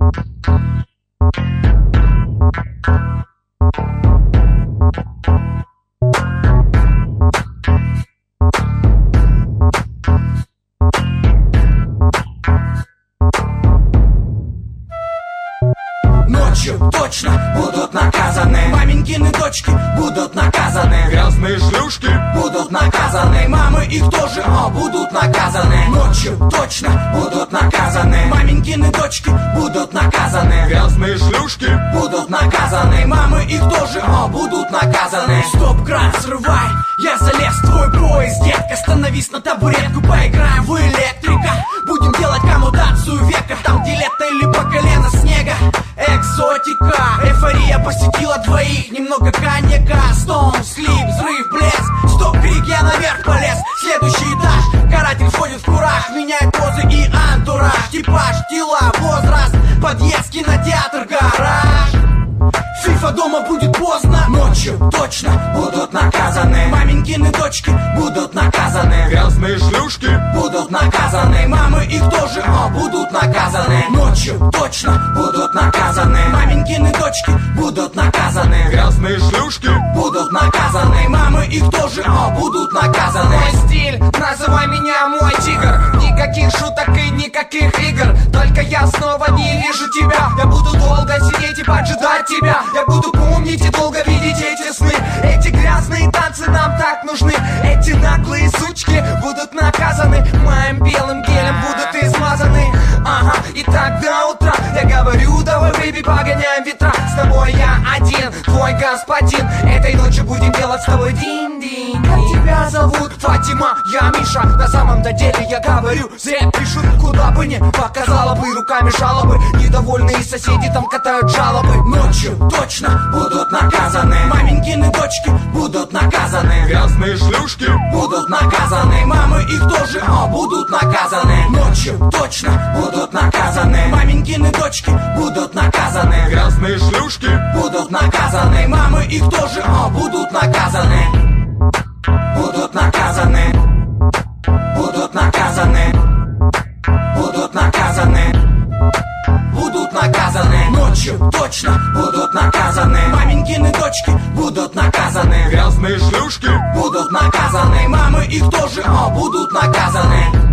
Ночью точно будут наказаны. Маменькины дочки будут наказаны. Грязные шлюшки будут наказаны. Мамы их тоже, будут наказаны. Ночью точно будут наказаны. Маменькины дочки будут наказаны. Грязные шлюшки будут наказаны. Мамы их тоже, будут наказаны. Стоп-кран, срывай, я залез в твой поезд. Детка, становись на табуретку, поиграем в электрика. Будем делать коммутацию века. Там, где лето или по колено снега. Экзотика, эйфория посетила двоих. Немного коньяка, стоун, слип, взрыв, блеск. Стоп, крик, я наверх полез. Следующий этаж, каратель входит в кураж. Меняет позы и антураж. Типаж, тела, возраст. Подъезд, кинотеатр, гараж. Фифа дома будет поздно. Ночью точно будут наказаны. Маменькины дочки будут наказаны. Грязные шлюшки будут наказаны. Мамы их тоже, будут наказаны. Ночью точно будут наказаны. Маменькины дочки будут наказаны. Грязные шлюшки будут наказаны. Мамы их тоже, будут наказаны. Мой стиль, называй меня мой тигр. Никаких шуток и никаких игр. Только я снова не вижу тебя. Я буду долго сидеть и поджидать тебя. Я буду помнить и долго видеть эти сны. Эти грязные танцы нам так нужны. Эти наглые сучки будут наказаны. Моим белым гелем будут измазаны. Ага, и так до утра я говорю, давай, бэйби, погоняем ветра. С тобой я один, твой господин. Этой ночью будем делать с тобой динь-динь. Как тебя зовут? Фатима, я Миша. На самом-то деле я говорю, зря пишут. Куда бы ни показала бы руками жалобы. Недовольные соседи там катают жалобы. Ночью точно будут наказаны. Маменькины дочки будут наказаны. Грязные шлюшки будут наказаны. Мамы их тоже, будут наказаны. Ночью точно будут наказаны. Маменькины дочки будут наказаны. Грязные шлюшки будут наказаны. Мамы их тоже, будут наказаны. Будут наказаны. Будут наказаны. Будут наказаны. Будут наказаны. Ночью точно будут наказаны. Маменькины дочки будут наказаны. Грязные шлюшки будут наказаны. Мамы их тоже, будут наказаны.